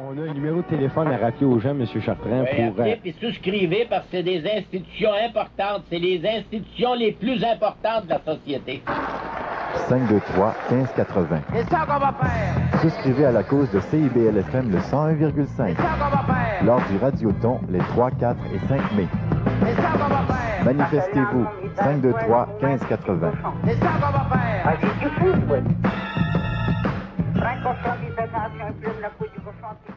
On a un numéro de téléphone à rappeler aux gens, M. Chartrand, Oui, pour... appelez puis souscrivez parce que c'est des institutions importantes. C'est les institutions les plus importantes de la société. 523-1580. C'est ça qu'on va faire. Souscrivez à la cause de CIBL-FM le 101,5. C'est ça qu'on va faire. Lors du Radioton les 3, 4 et 5 mai. C'est ça qu'on va faire. Manifestez-vous. 523-1580. C'est ça qu'on va faire. Ah, c'est du fou, ouais. Un cochon qui fait nation, il plume la peau du cochon.